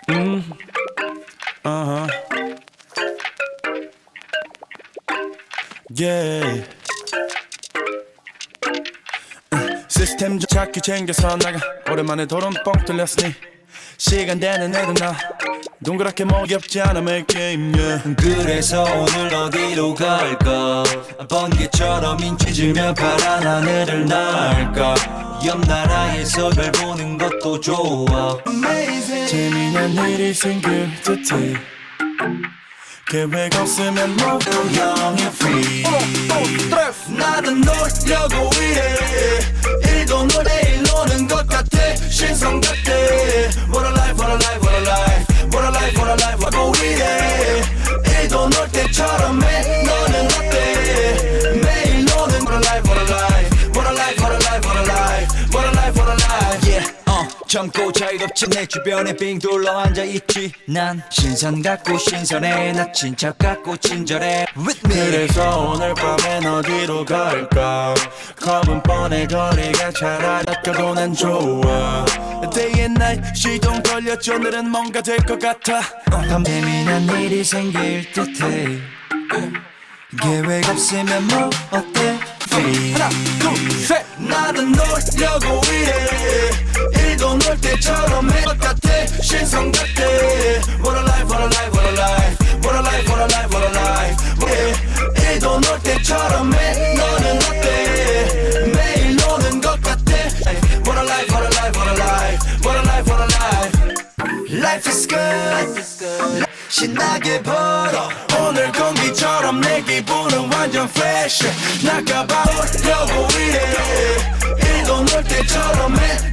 Uh-huh. Yeah. 시스템 좀 찾기 챙겨서 나가. 오랜만에 도론 뻥 뚫렸으니 시간 되는 애들 나 동그랗게 목이 없지 않아 make game yeah. 그래서 오늘 어디로 갈까 번개처럼 인치 질며 파란 하늘을 날까 옆 나라에서 별 보는 것도 좋아 재미난 일이 생길 듯해 계획 없으면 모두 영의 free 나는 놀려고 이래 일도 놀 내일 노는 것 같아 신성 같아 What a life what a life what a life What a life what a life 하고 이래 일도 놀 때처럼 해 너는 어때 매일 노는 What a life what a life What a life what a life what a life What a life what a life Yeah 젊고 자유롭지 내 주변에 빙 둘러 앉아있지 난 신선 같고 신선해 나 친척 같고 친절해 With me 그래서 오늘 밤엔 어디로 갈까 겁은 뻔해 거리가 차라리 아껴도 난 좋아 Day and night 시동 걸렸죠 오늘은 뭔가 될 것 같아 재미난 일이 생길 듯해 계획 없으면 뭐 어때 하나 둘셋 나는 놀려고 이래 일도 놀 때처럼 해 것 같아 신성 같아 What a life what a life what a life What a life what a life what a life yeah. 일도 놀 때처럼 해 너는 어때 매일 노는 것 같아 What a life what a life what a life What a life what a life Life is good 신나게 벌어 오늘 공기처럼 내 기분은 완전 fresh 나가봐 오려고 이래 일도 놀 때처럼 해